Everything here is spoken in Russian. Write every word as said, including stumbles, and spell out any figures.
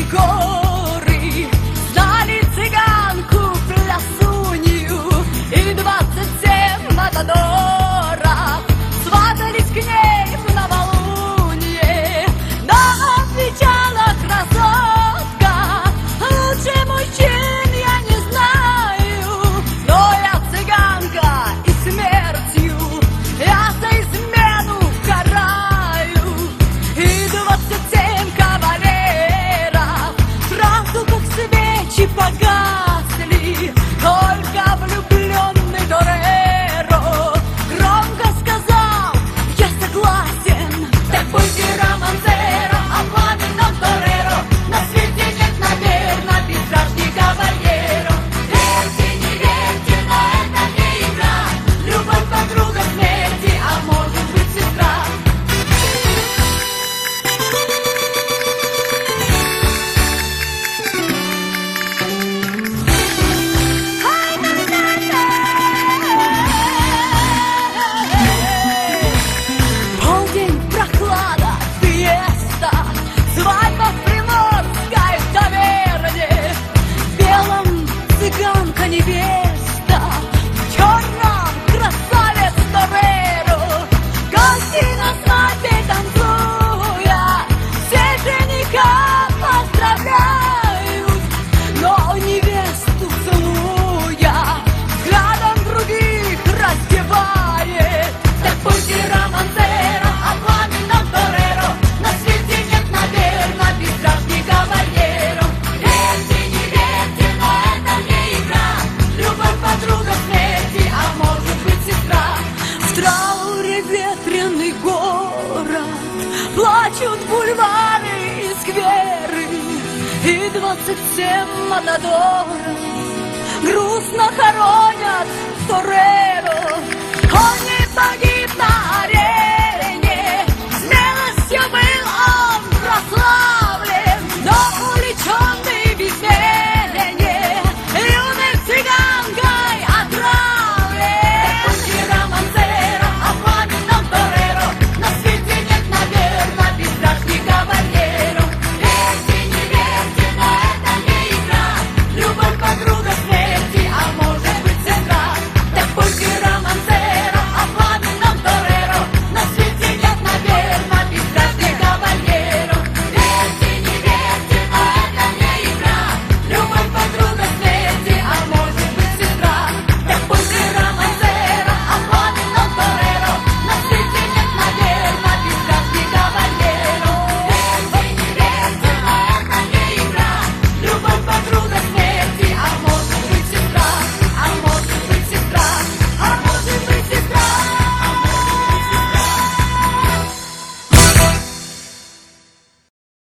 горы знали цыганку плясунью и двадцать семь матадоров сватались к ней в новолуние, но отвечала красотка: лучше мужчин я не знаю, но я цыганка и смертью я за измену караю. И двадцать семь кавалеров сразу как свечи погасли, только влюбленный Тореро громко сказал: я согласен. Так будьте романсеро, а пламенном Тореро на свете нет, наверно, бесстрашный кавальеро. Верьте, не верьте, но это не игра, любовь подруга смерти, а может быть сестра. Полдень, прохлада, фиеста, свадьба в приморской таверне, в белом цыганка невеста, в черном красавец Тореро. Гости на свадьбе танцуя, все жениха поздравляют, но невесту целуя, взглядом других раздевает. Так будьте романсеро, а пламенном Тореро на свете нет, наверно, бесстрашный кавальеро. Верьте, не верьте, но это не игра, любовь подруга смерти, а может быть сестра. В трауре ветреный город, плачут бульвары и скверы, и двадцать семь матадоров грустно хоронят Тореро. Он не погиб.